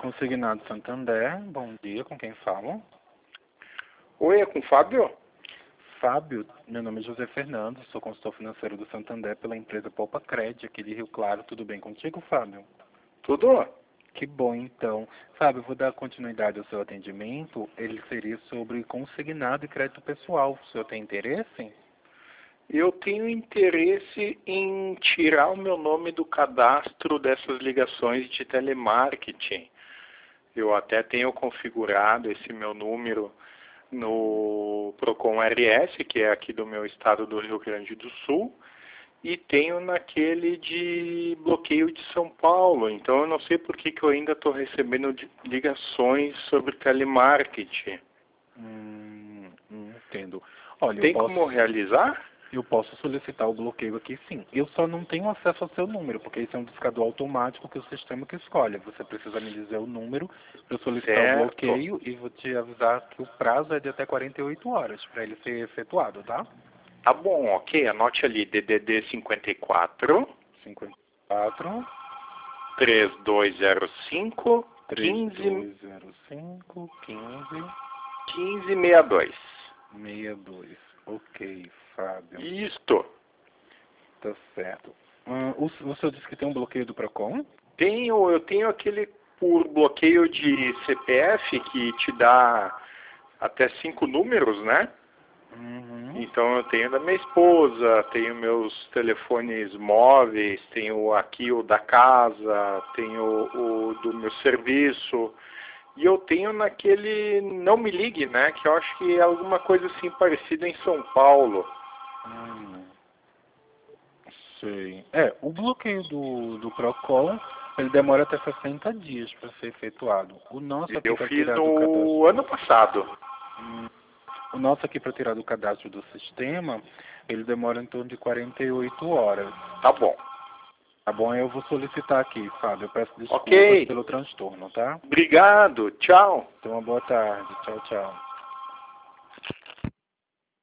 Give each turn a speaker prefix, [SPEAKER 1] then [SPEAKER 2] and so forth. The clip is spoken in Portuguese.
[SPEAKER 1] Consignado Santander, bom dia, com quem falo?
[SPEAKER 2] Oi, é com o Fábio?
[SPEAKER 1] Fábio, meu nome é José Fernando, sou consultor financeiro do Santander pela empresa Poupa Cred, aqui de Rio Claro. Tudo bem contigo, Fábio?
[SPEAKER 2] Tudo?
[SPEAKER 1] Que bom, então. Fábio, vou dar continuidade ao seu atendimento. Ele seria sobre consignado e crédito pessoal. O senhor tem interesse?
[SPEAKER 2] Eu tenho interesse em tirar o meu nome do cadastro dessas ligações de telemarketing. Eu até tenho configurado esse meu número no Procon RS, que é aqui do meu estado do Rio Grande do Sul, e tenho naquele de bloqueio de São Paulo. Então eu não sei por que eu ainda estou recebendo ligações sobre telemarketing.
[SPEAKER 1] Entendo. Olha,
[SPEAKER 2] Tem como realizar?
[SPEAKER 1] eu posso solicitar o bloqueio aqui, sim. Eu só não tenho acesso ao seu número, porque esse é um discador automático que o sistema que escolhe. Você precisa me dizer o número para eu solicitar o
[SPEAKER 2] Certo.
[SPEAKER 1] bloqueio e vou te avisar que o prazo é de até 48 horas para ele ser efetuado, tá?
[SPEAKER 2] Tá bom, ok. Anote ali, DDD 54
[SPEAKER 1] 54
[SPEAKER 2] 3205 15
[SPEAKER 1] 3205 15
[SPEAKER 2] 1562.
[SPEAKER 1] 62. Ok, Fábio.
[SPEAKER 2] Isto.
[SPEAKER 1] Tá certo. O senhor disse que tem um bloqueio do Procon?
[SPEAKER 2] Eu tenho aquele por bloqueio de CPF que te dá até 5 números, né?
[SPEAKER 1] Uhum.
[SPEAKER 2] Então eu tenho da minha esposa, tenho meus telefones móveis, tenho aqui o da casa, tenho o do meu serviço. E eu tenho naquele Não Me Ligue, né? Que eu acho que é alguma coisa assim parecida em São Paulo.
[SPEAKER 1] Sei. O bloqueio do Procon, ele demora até 60 dias para ser efetuado. O nosso aqui
[SPEAKER 2] Eu
[SPEAKER 1] para
[SPEAKER 2] fiz
[SPEAKER 1] tirar do
[SPEAKER 2] no
[SPEAKER 1] cadastro.
[SPEAKER 2] ano passado.
[SPEAKER 1] O nosso aqui para tirar do cadastro do sistema, ele demora em torno de 48 horas.
[SPEAKER 2] Tá bom.
[SPEAKER 1] Tá bom? Eu vou solicitar aqui, Fábio. Eu peço desculpas
[SPEAKER 2] Ok.
[SPEAKER 1] pelo transtorno, tá?
[SPEAKER 2] Obrigado. Tchau.
[SPEAKER 1] Então, uma boa tarde. Tchau, tchau.